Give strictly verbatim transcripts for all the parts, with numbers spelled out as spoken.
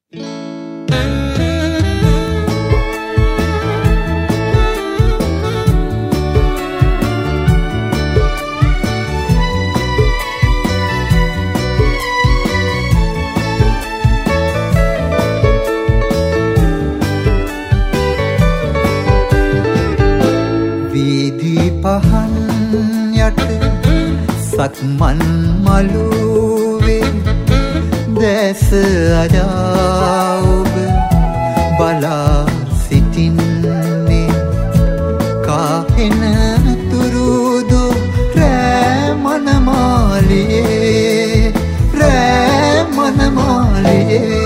පහන් යට සක්මන් මළුවේ දැස අජා ඔබ බලා සිටින්නේ කාහෙන තුරුදු රෑ මනමාලියේ රෑ මනමාලියේ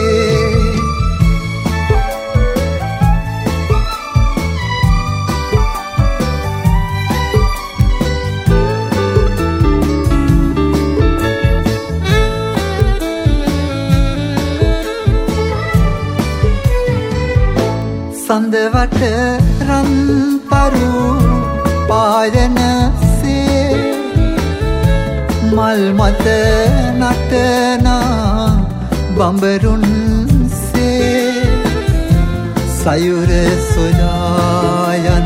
සඳවට රන්තරු පායනසේ මල් මත නටනා බඹරුන්සේ සයුර සොයා යන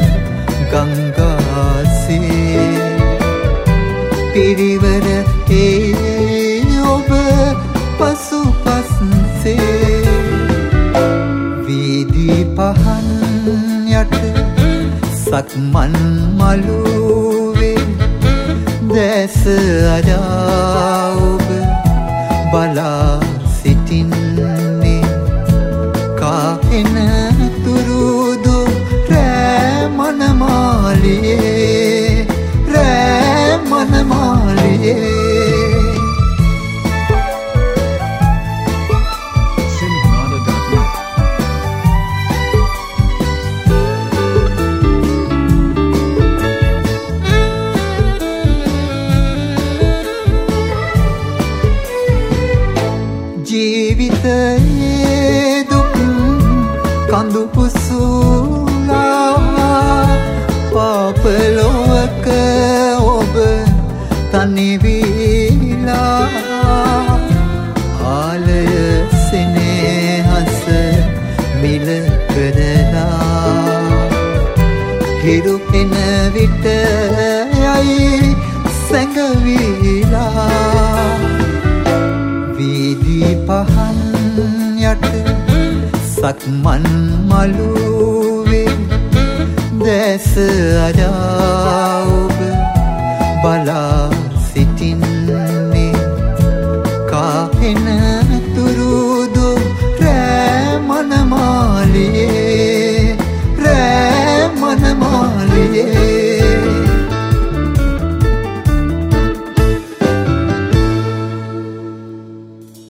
ගංගාසේ පිරිවර ඒ ඔබ පසුපස්සේ වීදී පහන් යට සක්මන් මළුවේ දැස අජා ඔබ බලා සිටින්නේ කාහෙන තුරුදු රෑ මනමාලියේ රෑ මනමාලියේ ජීවිතයේ දුක් කඳු පුසුලා පාපලොවක ඔබ තනිවිලා ආලය සෙනෙහස මිල කරලා හිරු එන විට යයි සැඟවිලා වීදී පහන් යට සක්මන් මළුවේ දැස අජා ඔබ බලා